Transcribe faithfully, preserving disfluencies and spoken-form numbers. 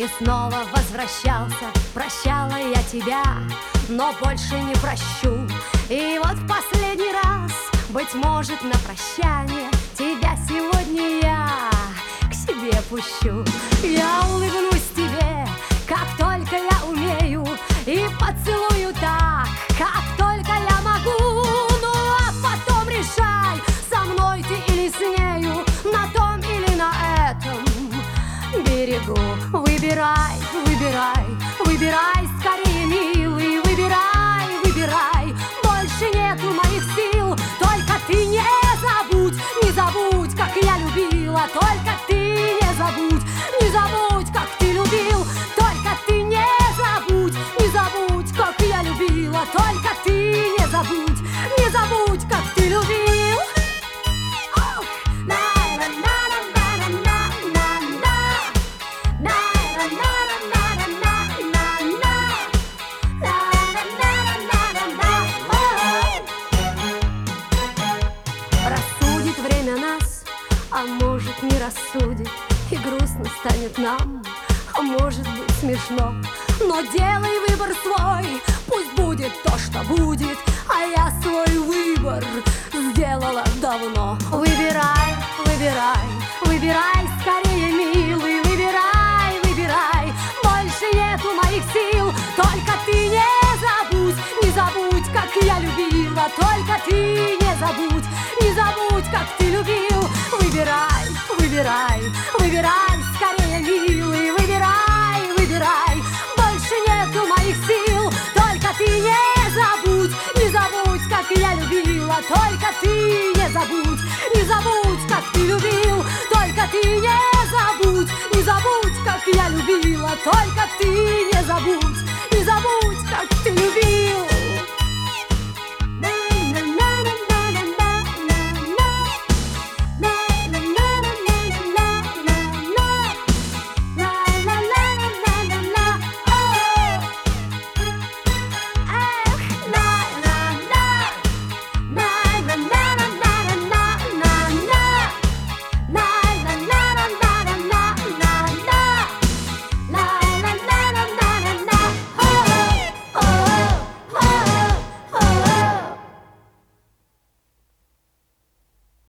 снова возвращался. Прощала я тебя, но больше не прощу. И вот в последний раз, быть может, на прощание, тебя сегодня я к себе пущу. Я улыбнусь тебе, как только я умею, и поцелую так, как только я могу. Ну а потом решай, со мной ты или с нею, на том или на этом берегу. Выбирай, выбирай, выбирай скорее, милый, выбирай, выбирай. Больше нету моих сил, только ты не забудь, не забудь, как я любила. Только ты не забудь, не забудь, как ты любил. Только ты не забудь, не забудь, как я любила. Только ты не забудь, не забудь, как ты любил. Рассудит время нас, а может не рассудит, и грустно станет нам, а может быть смешно. Но делай выбор свой, пусть будет то, что будет, а я свой выбор сделала давно. Выбирай, выбирай, выбирай скорее, милый, выбирай, выбирай. Больше нету моих сил, только ты не забудь, не забудь, как я любила. Только ты не забудь, не забудь, как ты любил. Выбирай, выбирай, выбирай скорее, милый, выбирай, выбирай. Больше нету моих сил, только ты не забудь, не забудь, как я любила. Только ты не забудь, не забудь, как ты любил. Только ты не забудь, не забудь, как я любила. Только ты не забудь, не забудь, как ты любил.